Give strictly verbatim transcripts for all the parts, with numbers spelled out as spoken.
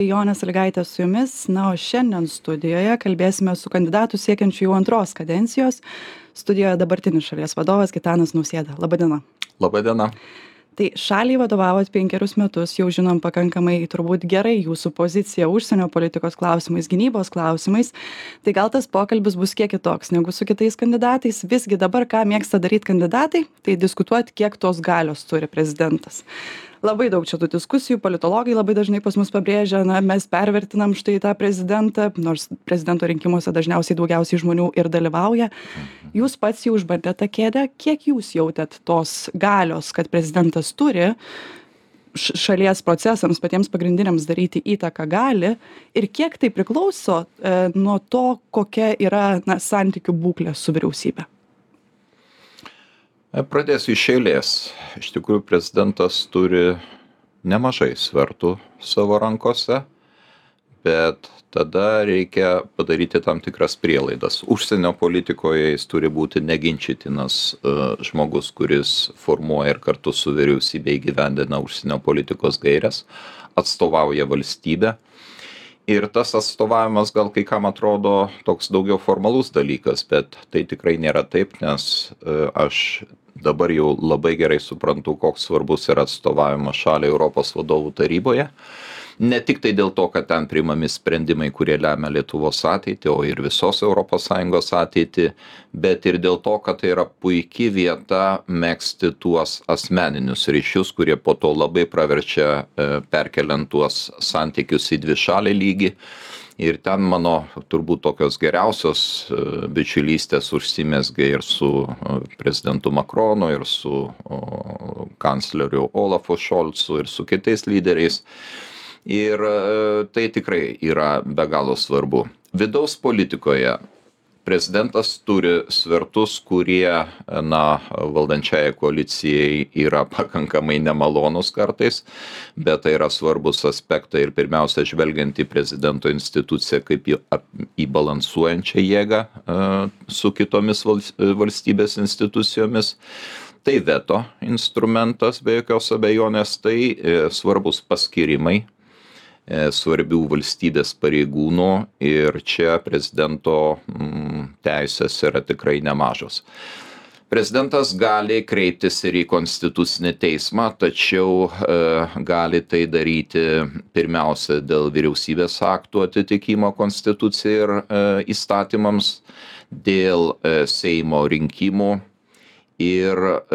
Jonė Sąlygaitė su jumis. Na, o šiandien studijoje kalbėsime su kandidatu siekiančiu jau antros kadencijos. Studijoje dabartinis šalies vadovas Gitanas Nausėda. Labadiena. Labadiena. Tai šaliai vadovavot penkerius metus, jau žinom pakankamai turbūt gerai jūsų poziciją užsienio politikos klausimais, gynybos klausimais. Tai gal tas pokalbis bus kiek kitoks negu su kitais kandidatais. Visgi dabar ką mėgsta daryti kandidatai, tai diskutuoti, kiek tos galios turi prezidentas. Labai daug čia tų diskusijų, politologai labai dažnai pas mus pabrėžia, na, mes pervertinam štai tą prezidentą, nors prezidento rinkimuose dažniausiai daugiausiai žmonių ir dalyvauja. Jūs pats jau išbandėte tą kėdę, kiek jūs jautėt tos galios, kad prezidentas turi šalies procesams, patiems pagrindiniams daryti įtaką gali ir kiek tai priklauso e, nuo to, kokia yra na, santykių būklė su vyriausybė? Pradėsiu iš eilės. Iš tikrųjų, prezidentas turi nemažai svertų savo rankose, bet tada reikia padaryti tam tikras prielaidas. Užsienio politikoje jis turi būti neginčytinas uh, žmogus, kuris formuoja ir kartu su vyriausybė įgyvendina užsienio politikos gaires, atstovauja valstybę. Ir tas atstovavimas gal kai kam atrodo toks daugiau formalus dalykas, bet tai tikrai nėra taip, nes uh, aš dabar jau labai gerai suprantu, koks svarbus yra atstovavimas šaliai Europos vadovų taryboje. Ne tik tai dėl to, kad ten priimami sprendimai, kurie lemia Lietuvos ateitį, o ir visos Europos Sąjungos ateitį, bet ir dėl to, kad tai yra puikia vieta megzti tuos asmeninius ryšius, kurie po to labai praverčia perkeliant tuos santykius į dvišalį lygį. Ir ten mano turbūt tokios geriausios bičiulystės užsimezgė ir su prezidentu Makronu, ir su kancleriu Olafu Šolcu, ir su kitais lyderiais. Ir tai tikrai yra be galo svarbu. Vidaus politikoje prezidentas turi svertus, kurie, na, valdančiajai koalicijai yra pakankamai nemalonus kartais, bet tai yra svarbus aspektai ir pirmiausia, žvelgiant į prezidento instituciją kaip į, į balansuojančią jėgą su kitomis valstybės institucijomis. Tai veto instrumentas, be jokios abejonės, tai svarbus paskirimai svarbių valstybės pareigūnų ir čia prezidento teisės yra tikrai nemažos. Prezidentas gali kreiptis ir į konstitucinį teismą, tačiau e, gali tai daryti pirmiausia dėl vyriausybės aktų atitikimo konstitucijai ir e, įstatymams, dėl e, Seimo rinkimų. Ir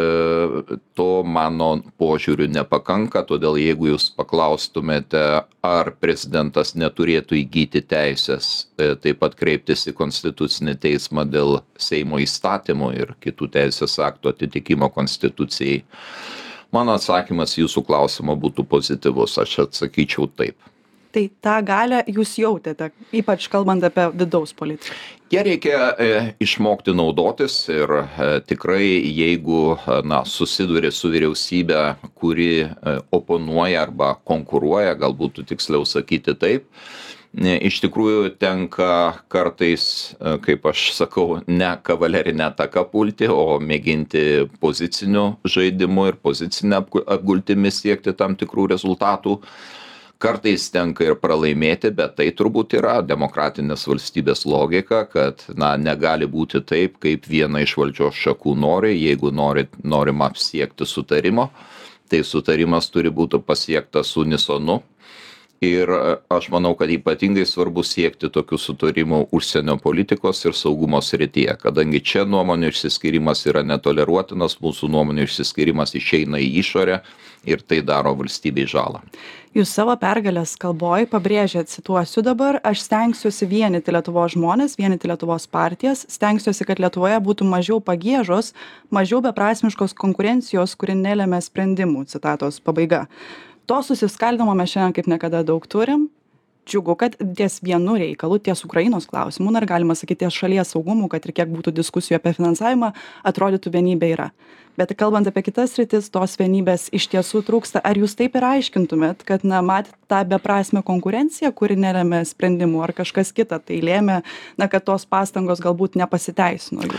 e, to mano požiūriu nepakanka, todėl jeigu jūs paklaustumėte, ar prezidentas neturėtų įgyti teisės e, taip pat kreiptis į konstitucinį teismą dėl Seimo įstatymų ir kitų teisės aktų atitikimo konstitucijai, mano atsakymas jūsų klausimo būtų pozityvus, aš atsakyčiau taip. Tai tą galę jūs jautėte, ypač kalbant apie vidaus politiką? Ją reikia e, išmokti naudotis ir e, tikrai jeigu na, susiduri su vyriausybė, kuri e, oponuoja arba konkuruoja, galbūt tiksliau sakyti taip, e, iš tikrųjų tenka kartais, e, kaip aš sakau, ne kavalerinę ataką pulti, o mėginti poziciniu žaidimu ir pozicinę apgultimi siekti tam tikrų rezultatų. Kartais tenka ir pralaimėti, bet tai turbūt yra demokratinės valstybės logika, kad na, negali būti taip, kaip viena iš valdžios šakų nori. Jeigu nori, norima siekti sutarimo, tai sutarimas turi būti pasiektas unisonu. Ir aš manau, kad ypatingai svarbu siekti tokių sutarimų užsienio politikos ir saugumo srityje, kadangi čia nuomonių išsiskyrimas yra netoleruotinas, mūsų nuomonių išsiskyrimas išeina į išorę ir tai daro valstybei žalą. Jūs savo pergalės kalboj pabrėžėt, cituosiu dabar, aš stengsiuosi vienyti Lietuvos žmonės, vienyti Lietuvos partijas, stengsiuosi, kad Lietuvoje būtų mažiau pagiežos, mažiau beprasmiškos konkurencijos, kuri nelėmė sprendimų, citatos pabaiga. To susiskaldimo mes šiandien kaip niekada daug turim. Džiugu, kad ties vienu reikalu, ties Ukrainos klausimu, ar galima sakyti ties šalies saugumu, kad ir kiek būtų diskusijų apie finansavimą, atrodytų vienybė yra. Bet kalbant apie kitas sritis, tos vienybės iš tiesų trūksta. Ar jūs taip ir aiškintumėt, kad na, matėt tą beprasmę konkurenciją, kuri neremia sprendimų, ar kažkas kita tai lėmė, na, kad tos pastangos galbūt nepasiteisino jūs?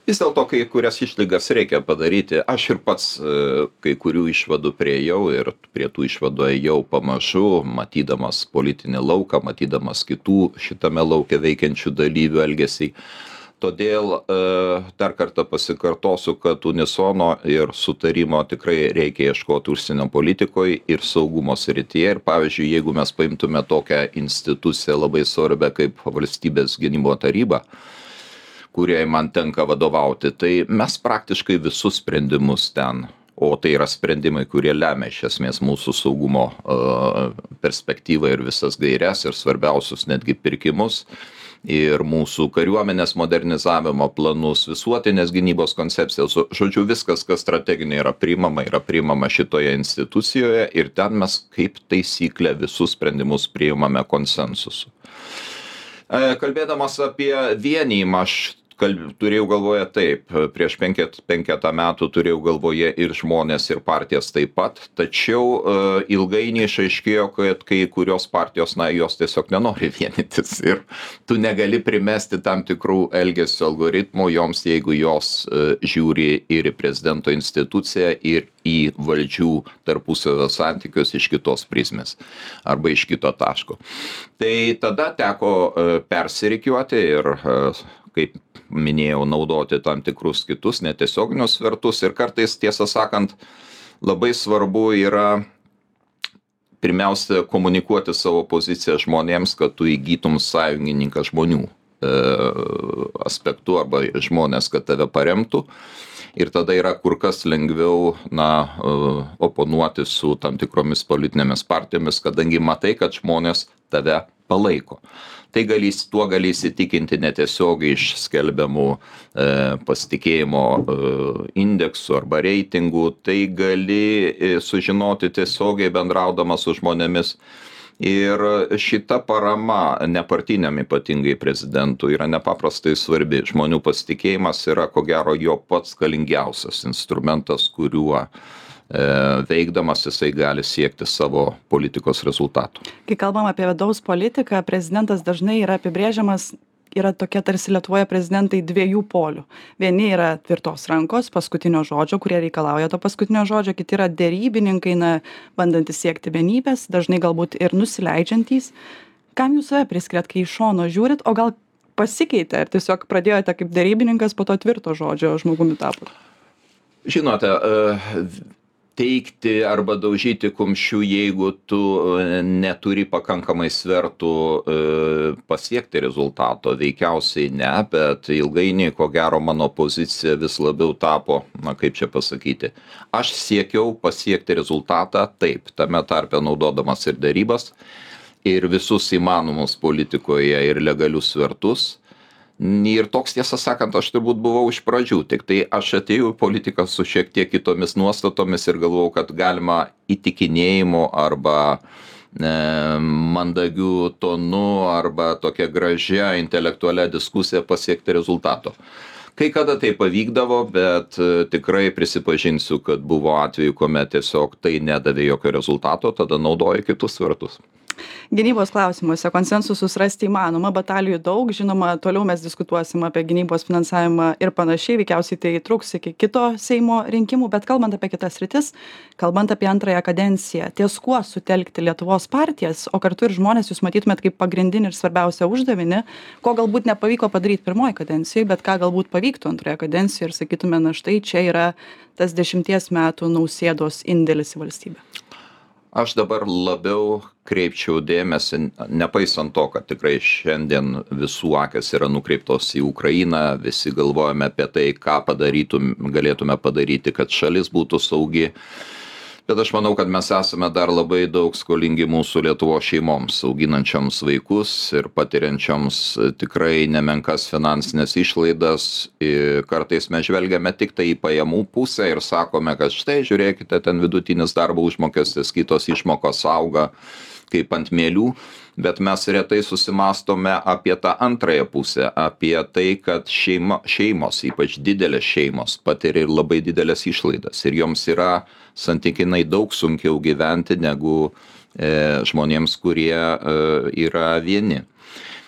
Vis dėlto kai kurias išlygas reikia padaryti. Aš ir pats kai kurių išvadų priėjau ir prie tų išvadų ėjau pamažu, matydamas politinį lauką, matydamas kitų šitame lauke veikiančių dalyvių elgesį. Todėl dar kartą pasikartosiu, kad unisono ir sutarimo tikrai reikia ieškoti užsienio politikoje ir saugumo srityje. Ir pavyzdžiui, jeigu mes paimtume tokią instituciją labai svarbią kaip Valstybės gynimo taryba, kuriai man tenka vadovauti, tai mes praktiškai visus sprendimus ten, o tai yra sprendimai, kurie lemia iš esmės mūsų saugumo uh, perspektyvą ir visas gaires ir svarbiausius netgi pirkimus ir mūsų kariuomenės modernizavimo planus, visuotinės gynybos koncepcijos. Žodžiu, viskas, kas strateginė yra priimama, yra priimama šitoje institucijoje ir ten mes kaip taisyklė visus sprendimus priimame konsensusu. Kalbėdamas apie vienijimą, aš Kalb, turėjau galvoje taip, prieš penket, penketą metų turėjau galvoje ir žmonės, ir partijas taip pat, tačiau uh, ilgainiui išaiškėjo, kad kai kurios partijos, na, jos tiesiog nenori vienytis ir tu negali primesti tam tikrų elgesio algoritmų joms, jeigu jos uh, žiūri ir į prezidento instituciją, ir į valdžių tarpusavio santykius iš kitos prizmės arba iš kito taško. Tai tada teko uh, persirikiuoti ir uh, kaip minėjau, naudoti tam tikrus kitus netiesioginius svertus ir kartais, tiesą sakant, labai svarbu yra pirmiausia komunikuoti savo poziciją žmonėms, kad tu įgytum sąjungininką žmonių e, aspektu arba žmonės, kad tave paremtų. Ir tada yra kur kas lengviau na, oponuoti su tam tikromis politinėmis partijomis, kadangi matai, kad žmonės tave palaiko. Tai gali, tuo gali įsitikinti netiesiogiai iš skelbiamų e, pasitikėjimo e, indeksų arba reitingų, tai gali e, sužinoti tiesiogiai bendraudamas su žmonėmis. Ir šita parama nepartiniam ypatingai prezidentui yra nepaprastai svarbi. Žmonių pasitikėjimas yra ko gero jo pats galingiausias instrumentas, kuriuo veikdamas jisai gali siekti savo politikos rezultatų. Kai kalbam apie vidaus politiką, prezidentas dažnai yra apibrėžiamas, yra tokie tarsi Lietuvoje prezidentai dviejų polių. Vieni yra tvirtos rankos, paskutinio žodžio, kurie reikalauja to paskutinio žodžio, kiti yra derybininkai, na, bandantys siekti vienybės, dažnai galbūt ir nusileidžiantys. Kam jūs save priskiriat, kai iš šono žiūrit, o gal pasikeitė ir tiesiog pradėjote kaip derybininkas, po to tvirto žodžio žmogumi tapot? Žinote, teikti arba daužyti kumščių, jeigu tu neturi pakankamai svertų pasiekti rezultato, veikiausiai ne, bet ilgainiui, ko gero, mano pozicija vis labiau tapo, na kaip čia pasakyti, aš siekiau pasiekti rezultatą, taip, tame tarpe naudodamas ir darybas, ir visus įmanomus politikoje ir legalius svertus. Ir toks, tiesą sakant, aš turbūt buvau iš pradžių, tik tai aš atėjau į politiką su šiek tiek kitomis nuostatomis ir galvojau, kad galima įtikinėjimu arba e, mandagiu tonu arba tokia gražia intelektualia diskusija pasiekti rezultato. Kai kada tai pavykdavo, bet tikrai prisipažinsiu, kad buvo atveju, kuomet tiesiog tai nedavė jokio rezultato, tada naudoja kitus svertus. Gynybos klausimuose konsensusus rasti įmanoma, batalijų daug, žinoma, toliau mes diskutuosim apie gynybos finansavimą ir panašiai, veikiausiai tai truks iki kito Seimo rinkimų, bet kalbant apie kitas sritis, kalbant apie antrąją kadenciją, ties kuo sutelkti Lietuvos partijas, o kartu ir žmonės jūs matytumėt kaip pagrindinį ir svarbiausią uždavinį, ko galbūt nepavyko padaryti pirmoji kadencijoje, bet ką galbūt pavyktų antroje kadencijoje ir sakytume, na štai čia yra tas dešimties metų Nausėdos indėlis į valstybę. Aš dabar labiau kreipčiau dėmesį, nepaisant to, kad tikrai šiandien visų akys yra nukreiptos į Ukrainą, visi galvojame apie tai, ką padarytum, galėtume padaryti, kad šalis būtų saugi. Bet aš manau, kad mes esame dar labai daug skolingi mūsų Lietuvos šeimoms, auginančioms vaikus ir patiriančioms tikrai nemenkas finansinės išlaidas. Ir kartais mes žvelgiame tik tai į pajamų pusę ir sakome, kad štai žiūrėkite, ten vidutinis darbo užmokestis, kitos išmokos auga kaip ant mielių, bet mes retai susimastome apie tą antrąją pusę, apie tai, kad šeima, šeimos, ypač didelės šeimos, patiria ir labai didelės išlaidas ir joms yra santykinai daug sunkiau gyventi negu e, žmonėms, kurie e, yra vieni.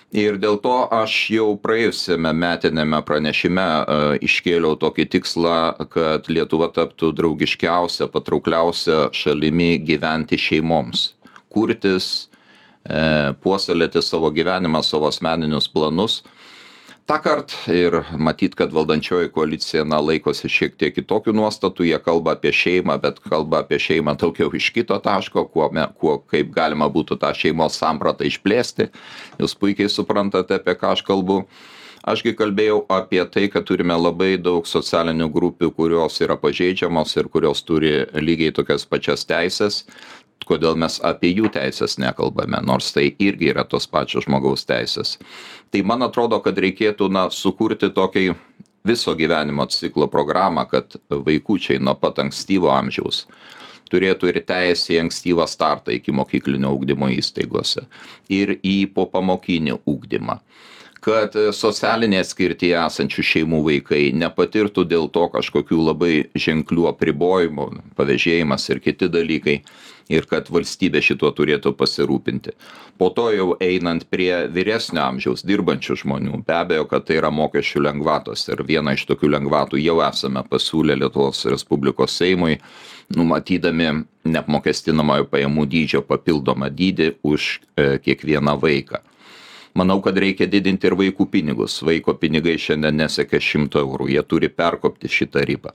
Ir dėl to aš jau praėjusiame metinėme pranešime uh, iškėliau tokį tikslą, kad Lietuva taptų draugiškiausia, patraukliausia šalimi gyventi šeimoms, kurtis, uh, puoselėti savo gyvenimą, savo asmeninius planus. Ta kart ir matyt, kad valdančioji koalicija na, laikosi šiek tiek kitokių nuostatų, jie kalba apie šeimą, bet kalba apie šeimą daugiau iš kito taško, kuo, me, kuo kaip galima būtų tą šeimos sampratą išplėsti. Jūs puikiai suprantate, apie ką aš kalbu. Ašgi kalbėjau apie tai, kad turime labai daug socialinių grupių, kurios yra pažeidžiamos ir kurios turi lygiai tokias pačias teisės. Kodėl mes apie jų teisės nekalbame, nors tai irgi yra tos pačios žmogaus teisės. Tai man atrodo, kad reikėtų na, sukurti tokį viso gyvenimo ciklo programą, kad vaikučiai nuo pat ankstyvo amžiaus turėtų ir teisę į ankstyvą startą iki mokyklinio ugdymo įstaigose ir į popamokinį ugdymą. Kad socialinėje skirtyje esančių šeimų vaikai nepatirtų dėl to kažkokių labai ženklių apribojimų, pavėžėjimas ir kiti dalykai, ir kad valstybė šituo turėtų pasirūpinti. Po to jau einant prie vyresnio amžiaus dirbančių žmonių, be abejo, kad tai yra mokesčių lengvatos ir vieną iš tokių lengvatų jau esame pasiūlę Lietuvos Respublikos Seimui, numatydami neapmokestinamojo pajamų dydžio papildomą dydį už e, kiekvieną vaiką. Manau, kad reikia didinti ir vaikų pinigus. Vaiko pinigai šiandien nesiekia šimto eurų, jie turi perkopti šitą ribą.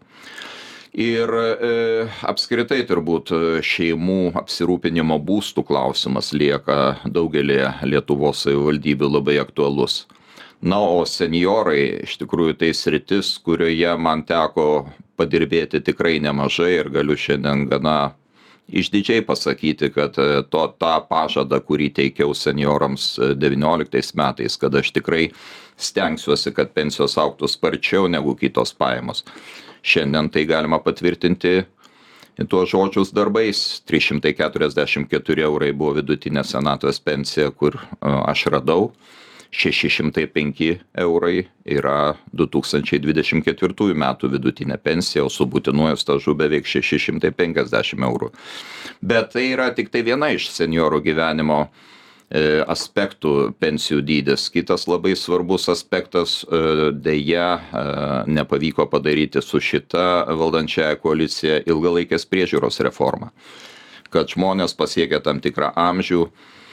Ir e, apskritai turbūt šeimų apsirūpinimo būstų klausimas lieka daugelį Lietuvos savivaldybių labai aktualus. Na, o senjorai iš tikrųjų tai sritis, kurioje man teko padirbėti tikrai nemažai ir galiu šiandien gana išdidžiai pasakyti, kad to, tą pažadą, kurį teikiau senjorams devynioliktais metais, kad aš tikrai stengsiuosi, kad pensijos augtų sparčiau negu kitos pajamos. Šiandien tai galima patvirtinti tuos žodžius darbais. trys šimtai keturiasdešimt keturi eurai buvo vidutinė senatvės pensija, kur aš radau. šeši šimtai penki eurai yra du tūkstančiai dvidešimt ketvirtųjų metų vidutinė pensija, o su būtinuoju stažu beveik šeši šimtai penkiasdešimt eurų. Bet tai yra tik tai viena iš senjorų gyvenimo e, aspektų pensijų dydis. Kitas labai svarbus aspektas e, dėja e, nepavyko padaryti su šita valdančiaja koalicija ilgalaikės priežiūros reforma. Kad žmonės pasiekia tam tikrą amžių,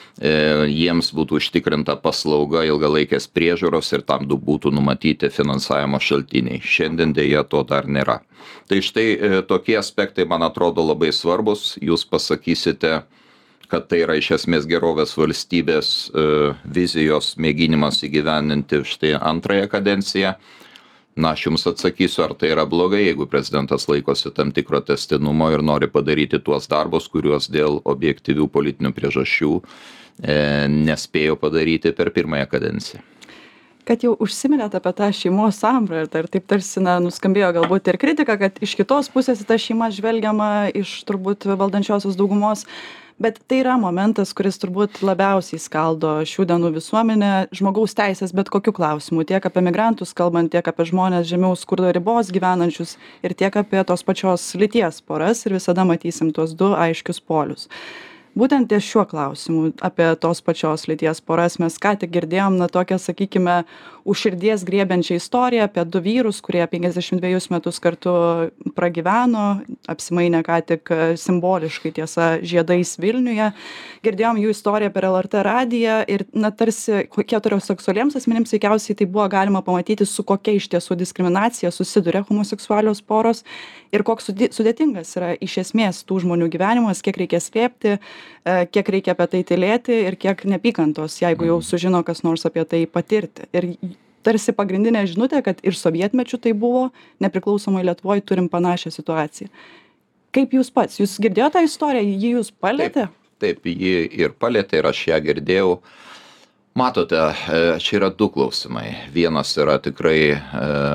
jiems būtų užtikrinta paslauga ilgalaikės priežiūros ir tam būtų numatyti finansavimo šaltiniai. Šiandien dėja to dar nėra. Tai štai tokie aspektai, man atrodo, labai svarbus. Jūs pasakysite, kad tai yra iš esmės gerovės valstybės vizijos mėginimas įgyvendinti štai antrąją kadenciją. Na, aš jums atsakysiu, ar tai yra blogai, jeigu prezidentas laikosi tam tikro tęstinumo ir nori padaryti tuos darbus, kuriuos dėl objektyvių politinių priežasčių e, nespėjo padaryti per pirmąją kadenciją. Kad jau užsiminėt apie tą šeimos sampratą ir taip tarsi na, nuskambėjo galbūt ir kritika, kad iš kitos pusės į tą šeimą žvelgiama iš turbūt valdančiosios daugumos. Bet tai yra momentas, kuris turbūt labiausiai skaldo šių dienų visuomenę, žmogaus teisės bet kokiu klausimu, tiek apie migrantus kalbant, tiek apie žmonės žemiau skurdo ribos gyvenančius ir tiek apie tos pačios lyties poras ir visada matysim tuos du aiškius polius. Būtent ties šiuo klausimu apie tos pačios lyties poras mes ką tik girdėjom, na tokią, sakykime, už širdies griebiančią istoriją apie du vyrus, kurie penkiasdešimt dvejus metus kartu pragyveno, apsimainė ką tik simboliškai tiesa žiedais Vilniuje. Girdėjom jų istoriją per L R T radiją ir na tarsi heteroseksualiems asmenims veikiausiai tai buvo galima pamatyti, su kokia iš tiesų diskriminacija susiduria homoseksualios poros ir koks sudėtingas yra iš esmės tų žmonių gyvenimas, kiek reikia slėpti, kiek reikia apie tai tylėti ir kiek neapykantos, jeigu jau sužino kas nors apie tai patirti. Ir tarsi pagrindinė žinutė, kad ir sovietmečiu tai buvo, nepriklausomai Lietuvoje turim panašią situaciją. Kaip jūs pats, jūs girdėjote tą istoriją, jį jūs palietė? Taip, taip, jį ir palietė ir aš ją girdėjau. Matote, čia yra du klausimai. Vienas yra tikrai e,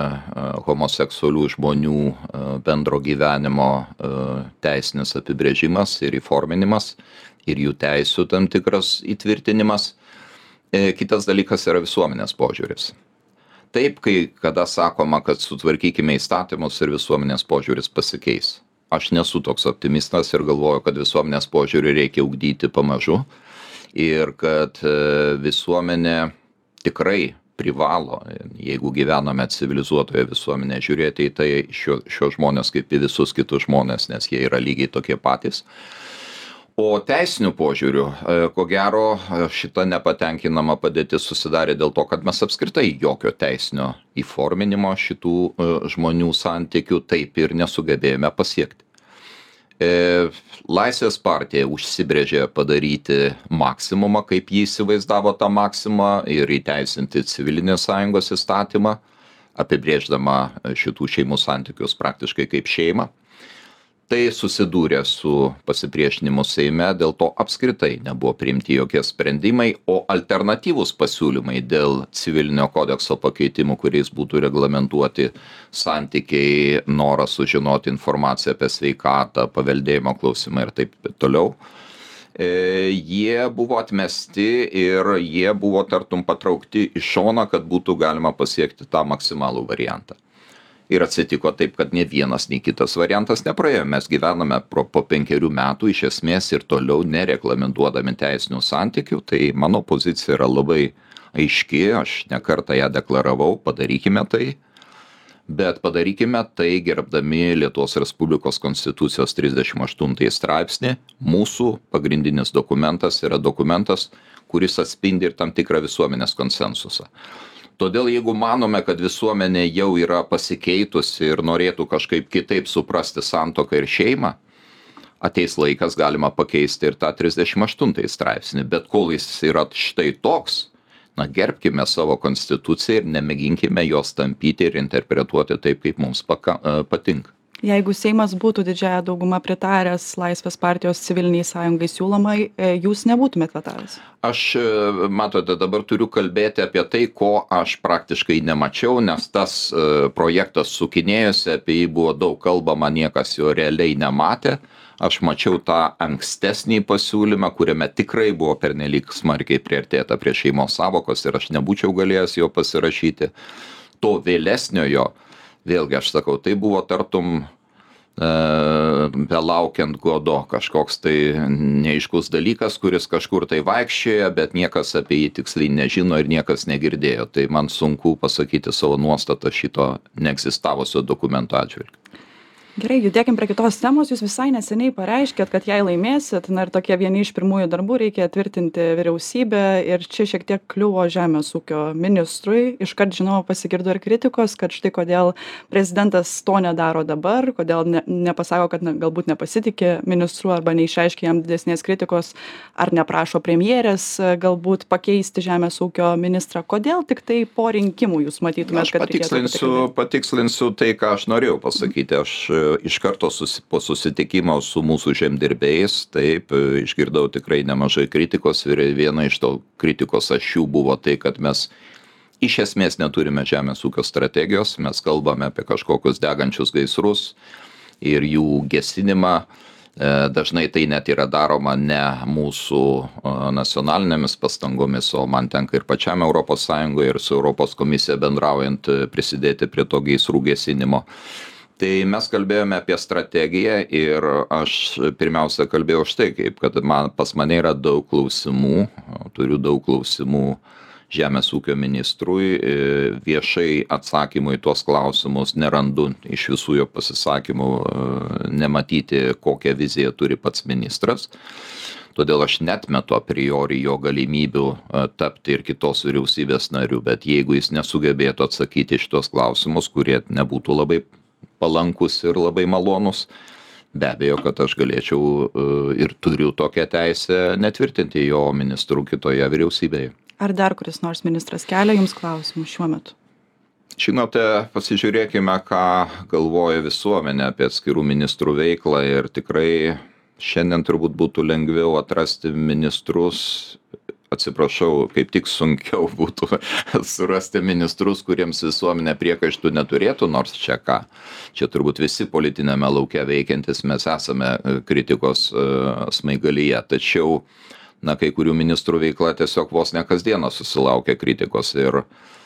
homoseksualių žmonių e, bendro gyvenimo e, teisinis apibrėžimas ir įforminimas ir jų teisių tam tikras įtvirtinimas. E, kitas dalykas yra visuomenės požiūris. Taip, kai kada sakoma, kad sutvarkykime įstatymus ir visuomenės požiūris pasikeis. Aš nesu toks optimistas ir galvoju, kad visuomenės požiūrį reikia ugdyti pamažu. Ir kad visuomenė tikrai privalo, jeigu gyvename civilizuotoje visuomenėje, žiūrėti į tai šio, šio žmonės kaip į visus kitus žmonės, nes jie yra lygiai tokie patys. O teisinių požiūrių, ko gero, šita nepatenkinama padėtis susidarė dėl to, kad mes apskritai jokio teisinio įforminimo šitų žmonių santykių taip ir nesugebėjome pasiekti. Laisvės partija užsibrėžė padaryti maksimumą, kaip jį įsivaizdavo tą maksimumą, ir įteisinti civilinės sąjungos įstatymą, apibrėždama šitų šeimų santykius praktiškai kaip šeimą. Tai susidūrė su pasipriešinimu Seime, dėl to apskritai nebuvo priimti jokie sprendimai, o alternatyvūs pasiūlymai dėl civilinio kodekso pakeitimų, kuriais būtų reglamentuoti santykiai, noras sužinoti informaciją apie sveikatą, paveldėjimo klausimą ir taip toliau, jie buvo atmesti ir jie buvo tartum patraukti į šoną, kad būtų galima pasiekti tą maksimalų variantą. Ir atsitiko taip, kad ne vienas, nei kitas variantas nepraėjo. Mes gyvename pro, po penkerių metų iš esmės ir toliau nereglamentuodami teisinių santykių. Tai mano pozicija yra labai aiški, aš nekartą ją deklaravau, padarykime tai. Bet padarykime tai gerbdami Lietuvos Respublikos Konstitucijos trisdešimt aštuntąjį straipsnį. Mūsų pagrindinis dokumentas yra dokumentas, kuris atspindi ir tam tikrą visuomenės konsensusą. Todėl jeigu manome, kad visuomenė jau yra pasikeitusi ir norėtų kažkaip kitaip suprasti santuoką ir šeimą, ateis laikas galima pakeisti ir tą trisdešimt aštuntąjį straipsnį. Bet kol jis yra štai toks, na, gerbkime savo konstituciją ir nemėginkime jos tampyti ir interpretuoti taip, kaip mums paka, patinka. Jeigu Seimas būtų didžiąją daugumą pritaręs Laisvės partijos civiliniai sąjungai siūlomai, jūs nebūtumėt vetavęs? Aš, matote, dabar turiu kalbėti apie tai, ko aš praktiškai nemačiau, nes tas projektas sukinėjosi, apie jį buvo daug kalbama, niekas jo realiai nematė. Aš mačiau tą ankstesnį pasiūlymą, kuriame tikrai buvo pernelyg smarkiai priartėta prie šeimos sąvokos ir aš nebūčiau galėjęs jo pasirašyti. To vėlesniojo, vėlgi aš sakau, tai buvo tartum e, belaukiant Godo, kažkoks tai neaiškus dalykas, kuris kažkur tai vaikščioja, bet niekas apie jį tiksliai nežino ir niekas negirdėjo. Tai man sunku pasakyti savo nuostatą šito neegzistavusio dokumento atžvilgiu. Gerai, judėkim prie kitos temos. Jūs visai neseniai pareiškėt, kad jei laimėsit, na ir tokie vieni iš pirmųjų darbų, reikia tvirtinti vyriausybę, ir čia šiek tiek kliuvo žemės ūkio ministrui. Iškart, žinoma, pasigirdo ir kritikos, kad štai kodėl prezidentas to nedaro dabar, kodėl ne, nepasako, kad na, galbūt nepasitikė ministru arba neišreiškia jam didesnės kritikos, ar neprašo premjerės galbūt pakeisti žemės ūkio ministrą. Kodėl tik tai po rinkimų jūs matytumėt, kad patikslinsiu, patikslinsiu tai, ką aš norėjau pasakyti. Aš iš karto susi, po susitikimo su mūsų žemdirbėjais, taip, išgirdau tikrai nemažai kritikos ir viena iš to kritikos ašių buvo tai, kad mes iš esmės neturime žemės ūkio strategijos, mes kalbame apie kažkokius degančius gaisrus ir jų gesinimą. Dažnai tai net yra daroma ne mūsų nacionalinėmis pastangomis, o man tenka ir pačiam Europos Sąjungoje ir su Europos komisija bendraujant prisidėti prie to gaisrų gesinimo. Tai mes kalbėjome apie strategiją ir aš pirmiausia kalbėjau štai kaip, kad man, pas mane yra daug klausimų, turiu daug klausimų žemės ūkio ministrui, viešai atsakymų į tuos klausimus nerandu iš visų jo pasisakymų, nematyti, kokią viziją turi pats ministras. Todėl aš netmetu a priori jo galimybių tapti ir kitos vyriausybės narių, bet jeigu jis nesugebėtų atsakyti šitos klausimus, kurie nebūtų labai palankus ir labai malonus, be abejo, kad aš galėčiau ir turiu tokią teisę netvirtinti jo ministrų kitoje vyriausybėje. Ar dar kuris nors ministras kelia jums klausimų šiuo metu? Žinote, pasižiūrėkime, ką galvoja visuomenė apie atskirų ministrų veiklą ir tikrai šiandien turbūt būtų lengviau atrasti ministrus, atsiprašau, kaip tik sunkiau būtų surasti ministrus, kuriems visuomenė priekaištų neturėtų, nors čia ką. Čia turbūt visi politinėme lauke veikiantis mes esame kritikos smaigalyje, tačiau na, kai kurių ministrų veikla tiesiog vos ne kasdieną susilaukia kritikos ir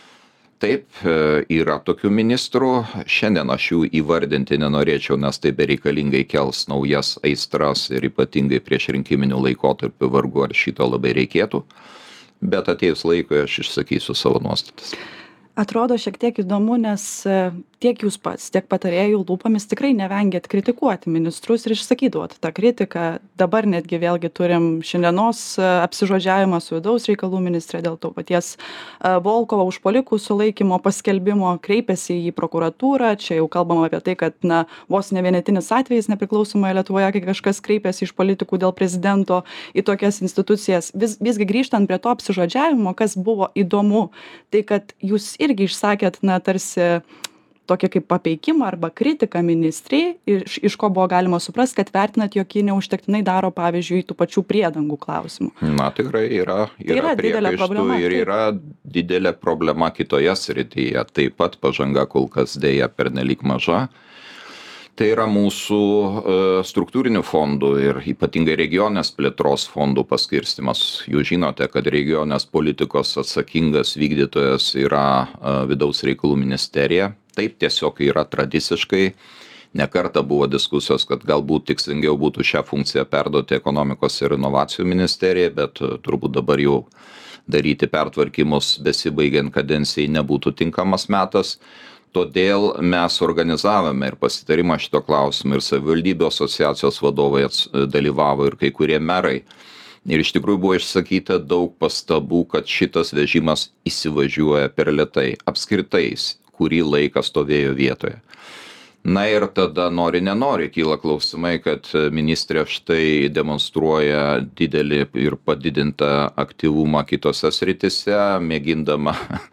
taip, yra tokių ministrų, šiandien aš jų įvardinti nenorėčiau, nes tai bereikalingai kels naujas aistras ir ypatingai prieš rinkiminių laikotarpių vargu ar šito labai reikėtų. bet atėjus laikui aš išsakysiu savo nuostatas. Atrodo šiek tiek įdomu, nes tiek jūs pats, tiek patarėjų lūpomis tikrai nevengėt kritikuoti ministrus ir išsakydavot tą kritiką. Dabar netgi vėlgi turim šiandienos apsižodžiavimą su vidaus reikalų ministre dėl to paties Volkovo užpuolikų sulaikymo paskelbimo, kreipėsi į prokuratūrą. Čia jau kalbama apie tai, kad na, vos ne vienetinis atvejis nepriklausomoje Lietuvoje, kai kažkas kreipėsi iš politikų dėl prezidento į tokias institucijas. Vis, visgi grįžtant prie to apsižodžiavimo, kas buvo įdomu, tai kad jūs irgi išsakėt, na, tarsi tokią kaip papeikimą arba kritiką ministrei, iš, iš ko buvo galima suprasti, kad vertinat, jog ji neužtektinai daro, pavyzdžiui, tų pačių priedangų klausimų. Na, tikrai yra, yra, yra didelė problema. Ir taip. yra didelė problema kitoje srityje. Taip pat pažanga kol kas dėja pernelyg maža. Tai yra mūsų struktūrinių fondų ir ypatingai regionės plėtros fondų paskirstimas. Jūs žinote, kad regionės politikos atsakingas vykdytojas yra vidaus reikalų ministerija. Taip tiesiog yra tradiciškai. Ne kartą buvo diskusijos, kad galbūt tikslingiau būtų šią funkciją perduoti ekonomikos ir inovacijų ministerijai, bet turbūt dabar jau daryti pertvarkymus besibaigiant kadencijai nebūtų tinkamas metas. Todėl mes organizavome ir pasitarimą šito klausimu ir savivaldybių asociacijos vadovai dalyvavo ir kai kurie merai. Ir iš tikrųjų buvo išsakyta daug pastabų, kad šitas vežimas įsivažiuoja per lėtai, apskritai, kurį laiką stovėjo vietoje. Na ir tada nori nenori kyla klausimai, kad ministrė štai demonstruoja didelį ir padidintą aktyvumą kitose sritise, mėgindama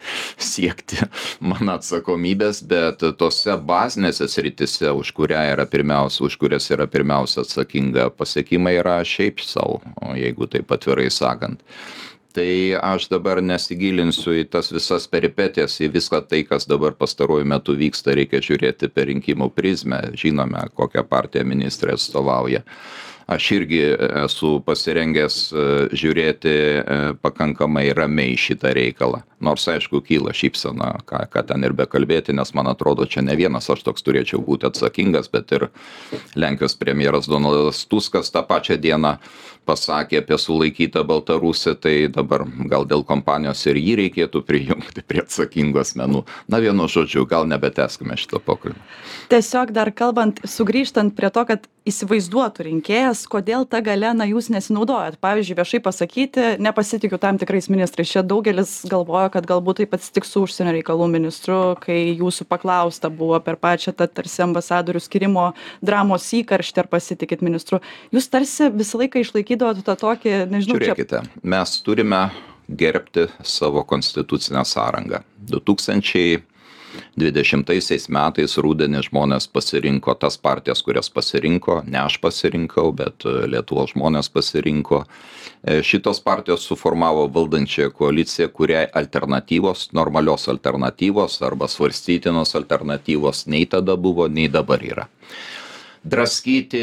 siekti mano atsakomybės, bet tose bazinėse sritise, už kurią yra pirmiausia, už kurias yra pirmiausia atsakinga, pasiekimai yra šiaip savo, o jeigu taip atvirai sakant. Tai aš dabar nesigilinsiu į tas visas peripetijas, į viską tai, kas dabar pastaruoju metu vyksta, reikia žiūrėti per rinkimų prizmę. Žinome, kokią partiją ministrė atstovauja. Aš irgi esu pasirengęs žiūrėti pakankamai ramiai šitą reikalą. Nors, aišku, kyla šypsena, ką, ką ten ir bekalbėti, nes man atrodo, čia ne vienas aš toks turėčiau būti atsakingas, bet ir Lenkijos premjeras Donaldas Tuskas tą pačią dieną pasakė apie sulaikytą Baltarusį, tai dabar gal dėl kompanijos ir jį reikėtų prijungti prie atsakingų asmenų. Na, vienu žodžiu, gal nebetęskime šito pokalbį. Tiesiog dar kalbant, sugrįžtant prie to, kad įsivaizduotų rinkėjas, kodėl ta galia, na, jūs nesinaudojat. Pavyzdžiui, viešai pasakyti, nepasitikiu tam tikrais ministrais. Čia daugelis galvoja, kad galbūt taip atsitiks su užsienio reikalų ministru, kai jūsų paklausta buvo per pačią tą tarsi ambasadorių skirimo dramos įkarštį, ar pasitikit ministru. Jūs tarsi visą laiką išlaikydavot tą tokį, nežinau, Žiūrėkite, čia... mes turime gerbti savo konstitucinę sąrangą. du tūkstančiai dvidešimtaisiais metais rudenį žmonės pasirinko tas partijas, kurias pasirinko, ne aš pasirinkau, bet Lietuvos žmonės pasirinko. Šitos partijos suformavo valdančiąją koaliciją, kuriai alternatyvos, normalios alternatyvos arba svarstytinos alternatyvos nei tada buvo, nei dabar yra. Draskyti,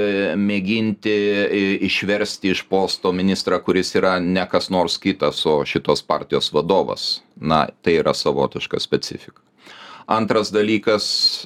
mėginti išversti iš posto ministrą, kuris yra ne kas nors kitas, o šitos partijos vadovas. Na, tai yra savotiška specifika. Antras dalykas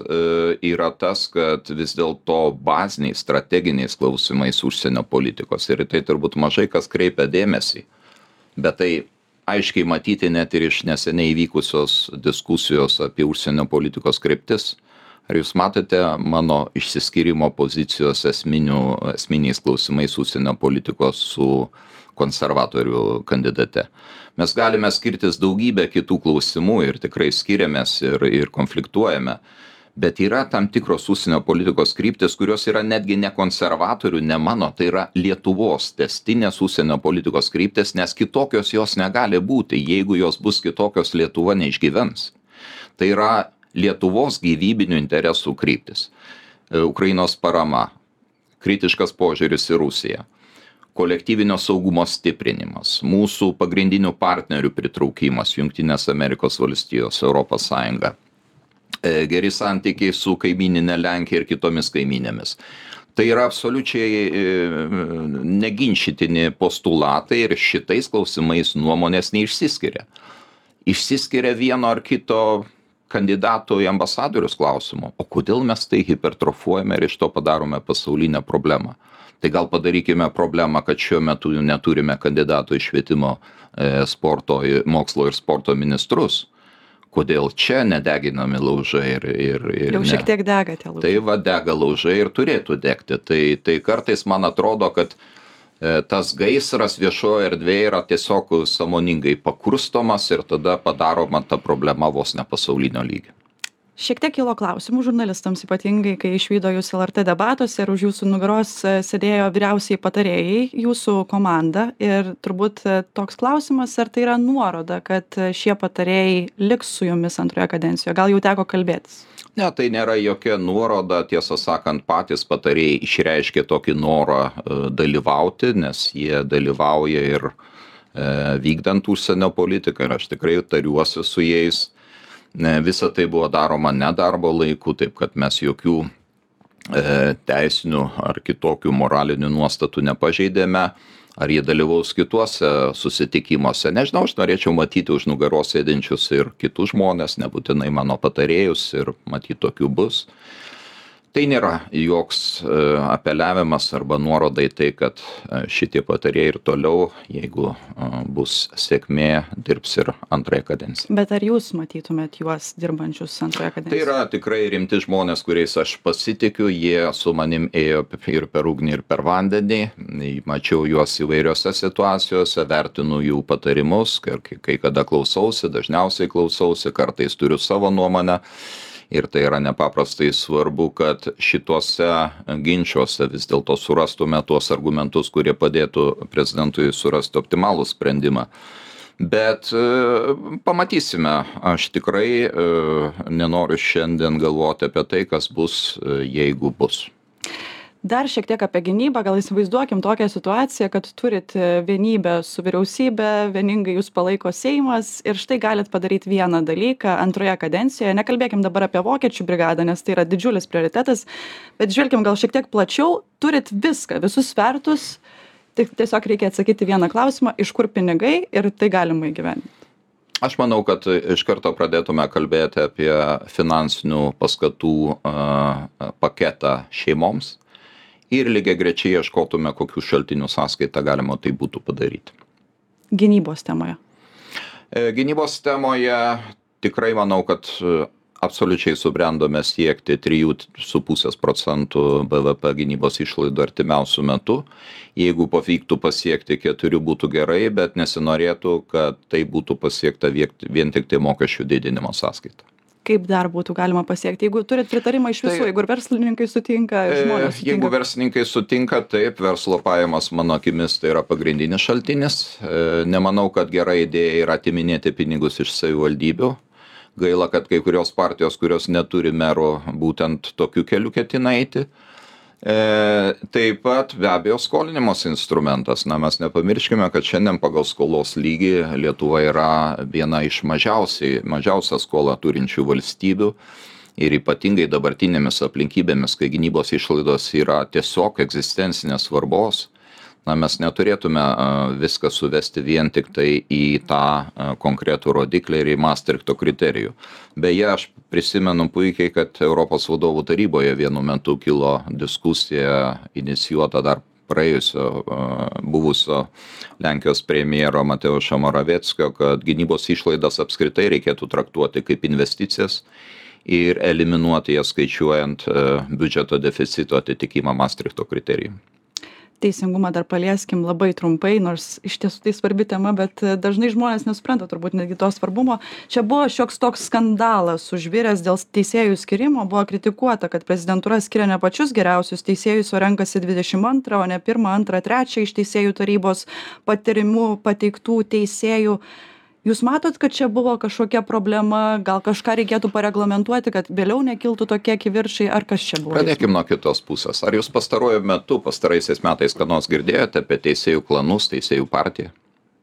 yra tas, kad vis dėlto baziniais strateginiais klausimais užsienio politikos, ir tai turbūt mažai kas kreipia dėmesį, bet tai aiškiai matyti net ir iš neseniai įvykusios diskusijos apie užsienio politikos kryptis. Ar jūs matote mano išsiskyrimo pozicijos esminių, esminiais klausimais užsienio politikos su konservatorių kandidate? Mes galime skirtis daugybę kitų klausimų ir tikrai skiriamės ir, ir konfliktuojame, bet yra tam tikros užsienio politikos kryptis, kurios yra netgi ne konservatorių, ne mano, tai yra Lietuvos tęstinės užsienio politikos kryptis, nes kitokios jos negali būti. Jeigu jos bus kitokios, Lietuva neišgyvens. Tai yra Lietuvos gyvybinių interesų kryptis. Ukrainos parama, kritiškas požiūris į Rusiją, kolektyvinio saugumo stiprinimas, mūsų pagrindinių partnerių pritraukimas, Jungtinės Amerikos valstijos, Europos Sąjunga, geri santykiai su kaimyninė Lenkija ir kitomis kaimynėmis. Tai yra absoliučiai neginčytini postulatai ir šitais klausimais nuomonės neišsiskiria. Išsiskiria vieno ar kito kandidato į ambasadorius klausimu. O kodėl mes tai hipertrofuojame ir iš to padarome pasaulinę problemą? Tai gal padarykime problemą, kad šiuo metu neturime kandidatų į švietimo, e, sporto, mokslo ir sporto ministrus. Kodėl čia nedeginami laužai ir... ir, ir Jau šiek tiek dega tie laužai. Tai va dega laužai ir turėtų degti. Tai, tai kartais man atrodo, kad e, tas gaisras viešoje erdvėje yra tiesiog sąmoningai pakurstomas ir tada padaroma ta problema vos ne pasaulinio lygio. Šiek tiek kilo klausimų žurnalistams, ypatingai kai išvydo jūs L R T debatuose ir už jūsų nugaros sėdėjo vyriausiai patarėjai, jūsų komanda. Ir turbūt toks klausimas, ar tai yra nuoroda, kad šie patarėjai liks su jumis antroje kadencijoje. Gal jau teko kalbėtis? Ne, tai nėra jokia nuoroda, tiesą sakant, patys patarėjai išreiškė tokį norą dalyvauti, nes jie dalyvauja ir vykdant užsienio politiką ir aš tikrai tariuosi su jais. Visa tai buvo daroma nedarbo laiku, taip kad mes jokių e, teisinių ar kitokių moralinių nuostatų nepažeidėme, ar jie dalyvaus kituose susitikimuose. Nežinau, aš norėčiau matyti už nugaros sėdinčius ir kitus žmonės, nebūtinai mano patarėjus, ir matyti tokių bus. Tai nėra joks e, apeliavimas arba nuoroda į tai, kad e, šitie patarėjai ir toliau, jeigu e, bus sėkmė, dirbs ir antrąją kadenciją. Bet ar jūs matytumėt juos dirbančius antroje kadencijoje? Tai yra tikrai rimti žmonės, kuriais aš pasitikiu, jie su manim ėjo ir per ugnį, ir per vandenį, mačiau juos įvairiose situacijose, vertinu jų patarimus, kai, kai kada klausausi, dažniausiai klausausi, kartais turiu savo nuomonę. Ir tai yra nepaprastai svarbu, kad šituose ginčiuose vis dėlto surastume tuos argumentus, kurie padėtų prezidentui surasti optimalų sprendimą. Bet e, pamatysime, aš tikrai e, nenoriu šiandien galvoti apie tai, kas bus, e, jeigu bus. Dar šiek tiek apie gynybą, gal įsivaizduokim tokią situaciją, kad turit vienybę su vyriausybė, vieningai jūs palaiko Seimas ir štai galit padaryti vieną dalyką antroje kadencijoje. Nekalbėkim dabar apie vokiečių brigadą, nes tai yra didžiulis prioritetas, bet žvelkim gal šiek tiek plačiau, turit viską, visus svertus, tik tiesiog reikia atsakyti vieną klausimą, iš kur pinigai ir tai galima įgyvendinti. Aš manau, kad iš karto pradėtume kalbėti apie finansinių paskatų uh, paketą šeimoms. Ir lygiai grečiai ieškotume, kokių šaltinių sąskaitą galima tai būtų padaryti. Gynybos temoje. Gynybos temoje tikrai manau, kad absoliučiai subrendome siekti trijų su pusės procentų B V P gynybos išlaidų artimiausių metų. Jeigu pavyktų pasiekti keturių būtų gerai, bet nesinorėtų, kad tai būtų pasiekta vien tik tai mokesčių didinimo sąskaita. Kaip dar būtų galima pasiekti, jeigu turit pritarimą iš visų, tai, jeigu ir verslininkai sutinka, žmonės sutinka? Jeigu verslininkai sutinka, taip, verslo pajamos mano akimis tai yra pagrindinis šaltinis. Nemanau, kad gera idėja yra atiminėti pinigus iš savivaldybių. Gaila, kad kai kurios partijos, kurios neturi merų, būtent tokiu keliu ketina eiti. E, taip pat be abejo skolinimos instrumentas. Na, mes nepamirškime, kad šiandien pagal skolos lygį Lietuva yra viena iš mažiausiai, mažiausią skolą turinčių valstybių ir ypatingai dabartinėmis aplinkybėmis, kai gynybos išlaidos yra tiesiog egzistencinės svarbos. Na, mes neturėtume viską suvesti vien tik tai į tą konkretų rodiklį ir į Maastrichto kriterijų. Beje, aš prisimenu puikiai, kad Europos vadovų taryboje vienu metu kilo diskusija inicijuota dar praėjusio buvusio Lenkijos premjero Mateušo Moravieckio, kad gynybos išlaidas apskritai reikėtų traktuoti kaip investicijas ir eliminuoti jas skaičiuojant biudžeto deficito atitikimą Maastrichto kriterijų. Teisingumą dar palieskim labai trumpai, nors iš tiesų tai svarbi tema, bet dažnai žmonės nesupranta turbūt netgi to svarbumo. Čia buvo šioks toks skandalas užviręs dėl teisėjų skirimo, buvo kritikuota, kad prezidentūra skiria ne pačius geriausius teisėjus, o renkasi dvidešimt antrą, o ne pirmą, antrą, trečią iš teisėjų tarybos patyrimų pateiktų teisėjų. Jūs matot, kad čia buvo kažkokia problema, gal kažką reikėtų pareglamentuoti, kad vėliau nekiltų tokie kivirčai, ar kas čia buvo? Pradėkim nuo kitos pusės. Ar jūs pastaruoju metu, pastaraisiais metais, ką nors girdėjote apie teisėjų klanus, teisėjų partiją?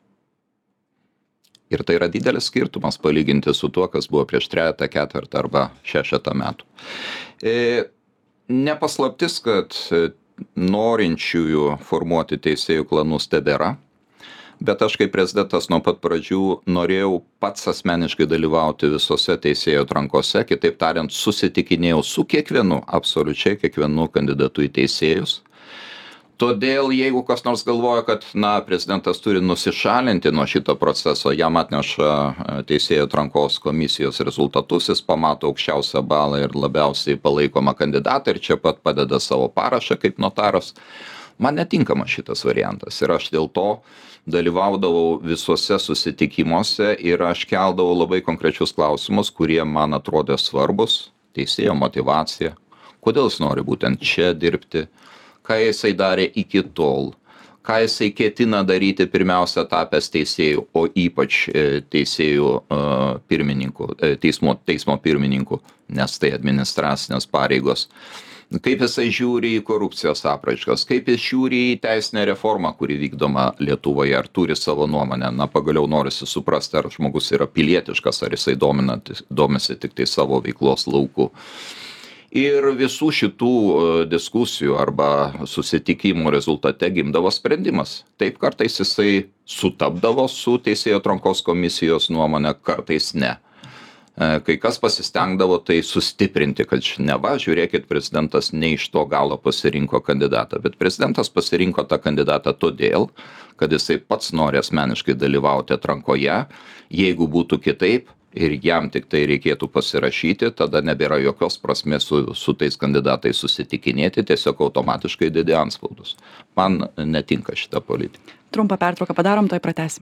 Ir tai yra didelis skirtumas palyginti su tuo, kas buvo prieš trejetą, ketvirtą arba šešetą metų. E, nepaslaptis, kad norinčiųjų formuoti teisėjų klanus tebėra. Bet aš kaip prezidentas nuo pat pradžių norėjau pats asmeniškai dalyvauti visose teisėjų atrankose, kitaip tariant, susitikinėjau su kiekvienu, absoliučiai kiekvienu kandidatu į teisėjus. Todėl jeigu kas nors galvoja, kad na, prezidentas turi nusišalinti nuo šito proceso, jam atneša teisėjų atrankos komisijos rezultatus, jis pamato aukščiausią balą ir labiausiai palaikomą kandidatą ir čia pat padeda savo parašą kaip notaras. Man netinkama šitas variantas ir aš dėl to dalyvaudavau visuose susitikimuose ir aš keldavau labai konkrečius klausimus, kurie man atrodė svarbus. Teisėjo motyvacija, kodėl jis nori būtent čia dirbti, ką jisai darė iki tol, ką jisai ketina daryti pirmiausia tapęs teisėjų, o ypač teisėjų pirmininkų, teismo, teismo pirmininkų, nes tai administracinės pareigos. Kaip jisai žiūri į korupcijos apraiškas, kaip jis žiūri į teisinę reformą, kuri vykdoma Lietuvoje, ar turi savo nuomonę. Na, pagaliau norisi suprasti, ar žmogus yra pilietiškas, ar jisai domisi tik tai savo veiklos lauku. Ir visų šitų diskusijų arba susitikimų rezultate gimdavo sprendimas. Taip kartais jisai sutapdavo su teisėjų atrankos komisijos nuomonė, kartais ne. Kai kas pasistengdavo tai sustiprinti, kad neva, žiūrėkit, prezidentas ne iš to galo pasirinko kandidatą, bet prezidentas pasirinko tą kandidatą todėl, kad jisai pats nori asmeniškai dalyvauti atrankoje. Jeigu būtų kitaip, ir jam tik tai reikėtų pasirašyti, tada nebėra jokios prasmės su, su tais kandidatais susitikinėti, tiesiog automatiškai didė antspaudus. Man netinka šita politika. Trumpą pertrauką padarom, toj pratęsim.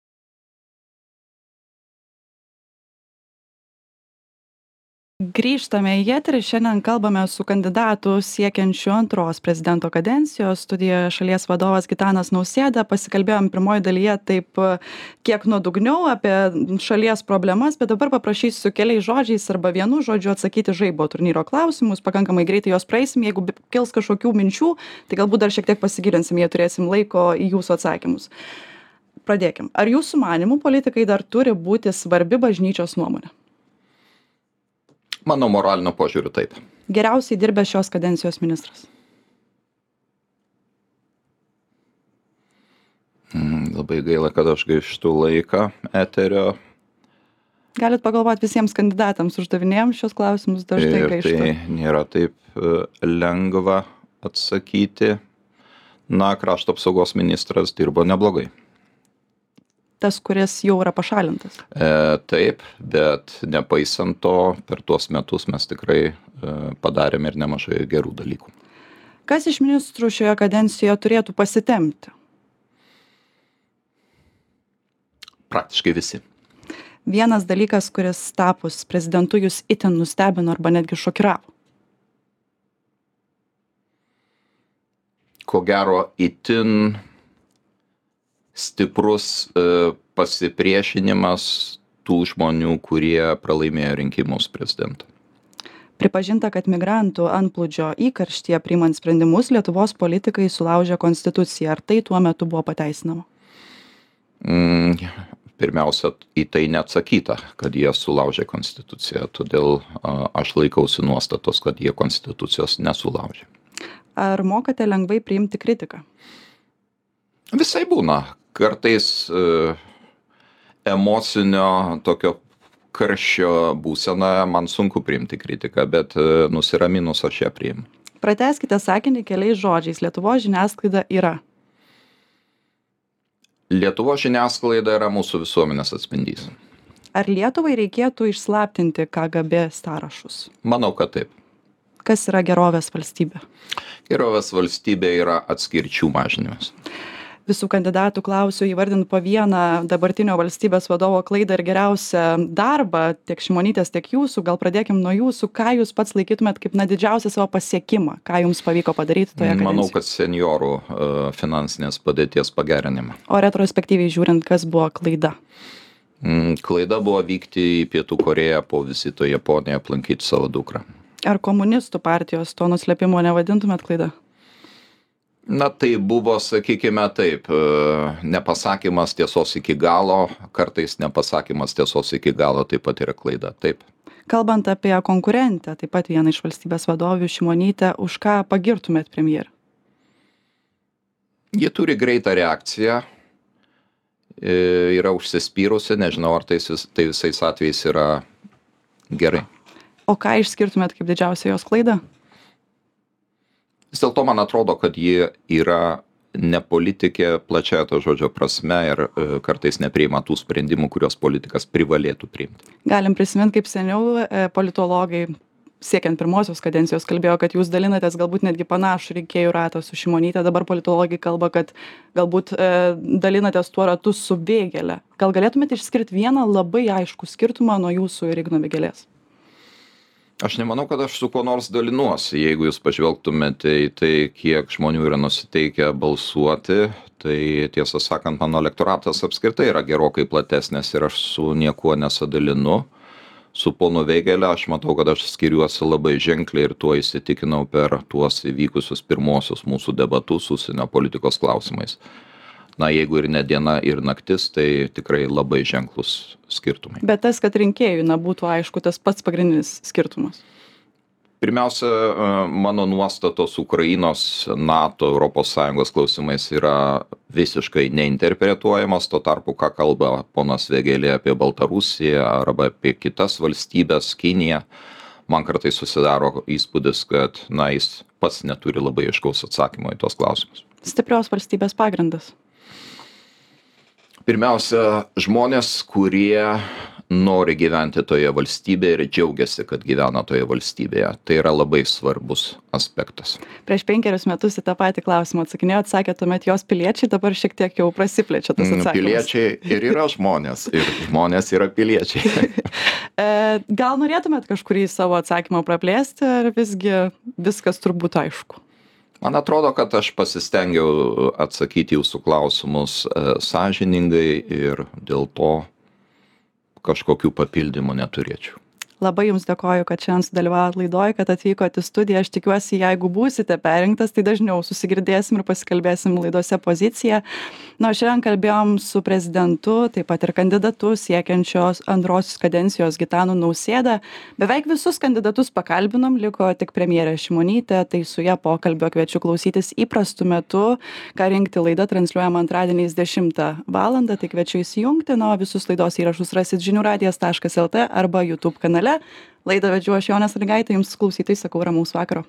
Grįžtame į eterį, šiandien kalbame su kandidatu siekiančiu antros prezidento kadencijos, studijoje šalies vadovas Gitanas Nausėda, pasikalbėjom pirmoji dalyje taip kiek nuodugniau apie šalies problemas, bet dabar paprašysiu keliais žodžiais arba vienu žodžiu atsakyti žaibo turnyro klausimus, pakankamai greitai jos praeisim, jeigu kils kažkokių minčių, tai galbūt dar šiek tiek pasigilinsim, jei turėsim laiko į jūsų atsakymus. Pradėkim. Ar jūsų manimų politikai dar turi būti svarbi bažnyčios nuomonė? Mano moralinio požiūriu taip. Geriausiai dirbęs šios kadencijos ministras? Mm, labai gaila, kad aš gaištu laiką eterio. Galit pagalvoti, visiems kandidatams uždavinėjom šios klausimus, dažnai gaištu. Ir tai nėra taip lengva atsakyti. Na, krašto apsaugos ministras dirbo neblogai. Tas, kuris jau yra pašalintas. E, taip, bet nepaisant to, per tuos metus mes tikrai e, padarėme ir nemažai gerų dalykų. Kas iš ministrų šioje kadencijoje turėtų pasitempti? Praktiškai visi. Vienas dalykas, kuris tapus prezidentu jūs itin nustebino arba netgi šokiravo? Ko gero, itin stiprus e, pasipriešinimas tų žmonių, kurie pralaimėjo rinkimus prezidentą. Pripažinta, kad migrantų antplūdžio įkarštyje priimant sprendimus Lietuvos politikai sulaužė konstituciją. Ar tai tuo metu buvo pateisinama? Mm, pirmiausia, į tai neatsakyta, kad jie sulaužė konstituciją. Todėl a, aš laikausi nuostatos, kad jie konstitucijos nesulaužė. Ar mokate lengvai priimti kritiką? Visai būna. Kartais e, emocinio tokio karščio būsenoje man sunku priimti kritiką, bet e, nusiraminus aš ją priimu. Pratęskite sakinį keliais žodžiais. Lietuvos žiniasklaida yra. Lietuvos žiniasklaida yra mūsų visuomenės atspindys. Ar Lietuvai reikėtų išslaptinti K G B sąrašus? Manau, kad taip. Kas yra gerovės valstybė? Gerovės valstybė yra atskirčių mažinimas. Visų kandidatų klausiu įvardint po vieną dabartinio valstybės vadovo klaidą ir geriausią darbą, tiek Šimonytės, tiek jūsų. Gal pradėkim nuo jūsų. Ką jūs pats laikytumėt kaip na didžiausią savo pasiekimą? Ką jums pavyko padaryti toje kadencijoje? Manau, kad seniorų uh, finansinės padėties pagerinimą. O retrospektyviai žiūrint, kas buvo klaida? Mm, klaida buvo vykti į Pietų Korėją po vizito Japoniją aplankyti savo dukrą. Ar komunistų partijos to nuslėpimo nevadintumėt klaida? Na, tai buvo, sakykime taip, nepasakymas tiesos iki galo, kartais nepasakymas tiesos iki galo taip pat yra klaida, taip. Kalbant apie konkurentę, taip pat vieną iš valstybės vadovių, Šimonytę, už ką pagirtumėt premjerą? Ji turi greitą reakciją, yra užsispyrusi, nežinau, ar tai, tai visais atvejais yra gerai. O ką išskirtumėt kaip didžiausią jos klaidą? vis dėlto man atrodo, kad ji yra ne politikė plačiaja to žodžio prasme ir e, kartais nepriima tų sprendimų, kuriuos politikas privalėtų priimti. Galim prisiminti, kaip seniau e, politologai siekiant pirmosios kadencijos kalbėjo, kad jūs dalinatės galbūt netgi panašų rinkėjų ratą su Šimonyte, dabar politologai kalba, kad galbūt e, dalinatės tuo ratu su Vėgėle. Gal galėtumėte išskirti vieną labai aiškų skirtumą nuo jūsų ir Igno Vėgėlės? Aš nemanau, kad aš su kuo nors dalinuosi. Jeigu jūs pažvelgtumėte į tai, kiek žmonių yra nusiteikę balsuoti, tai tiesą sakant, mano elektoratas apskritai yra gerokai platesnis ir aš su niekuo nesidalinu. Su ponu Vėgėle aš matau, kad aš skiriuosi labai ženkliai ir tuo įsitikinau per tuos įvykusius pirmosius mūsų debatus užsienio politikos klausimais. Na, jeigu ir ne diena, ir naktis, tai tikrai labai ženklus skirtumai. Bet tas, kad rinkėjui na, būtų aišku, tas pats pagrindinis skirtumas. Pirmiausia, mano nuostatos Ukrainos, NATO, Europos Sąjungos klausimais yra visiškai neinterpretuojamas, tuo tarpu, ką kalba ponas Vėgėlė apie Baltarusiją arba apie kitas valstybės, Kiniją, man kartais susidaro įspūdis, kad na, jis pats neturi labai aiškaus atsakymo į tuos klausimus. Stiprios valstybės pagrindas. Pirmiausia, žmonės, kurie nori gyventi toje valstybėje ir džiaugiasi, kad gyvena toje valstybėje. Tai yra labai svarbus aspektas. Prieš penkerius metus į tą patį klausimą atsakinėjot, sakė tuomet jos piliečiai, dabar šiek tiek jau prasiplečia tas atsakymas. Piliečiai ir yra žmonės, ir žmonės yra piliečiai. Gal norėtumėt kažkurį savo atsakymą praplėsti, ar visgi viskas turbūt aišku? Man atrodo, kad aš pasistengiau atsakyti jūsų klausimus sąžiningai ir dėl to kažkokių papildymų neturėčiau. Labai jums dėkoju, kad šiandien sudalyvavot laidoj, kad atvykote į studiją. Aš tikiuosi, jeigu būsite perrinktas, tai dažniau susigirdėsim ir pasikalbėsim laidose poziciją. Na, o šiandien kalbėjom su prezidentu, taip pat ir kandidatu siekiančios antrosios kadencijos Gitanu Nausėda. Beveik visus kandidatus pakalbinom, liko tik premjerė Šimonytė, tai su ja pokalbio kviečiu klausytis įprastu metu, ką rinkti laida transliuojama antradieniais dešimtą valandą, tai kviečiu įsijungti, na, o visus laidos įrašus rasit žinių radijas taškas lt arba YouTube kanale. Laidą vedžiau aš Jonė Sąlygaitė, jums klausytojai sakau ramaus vakaro.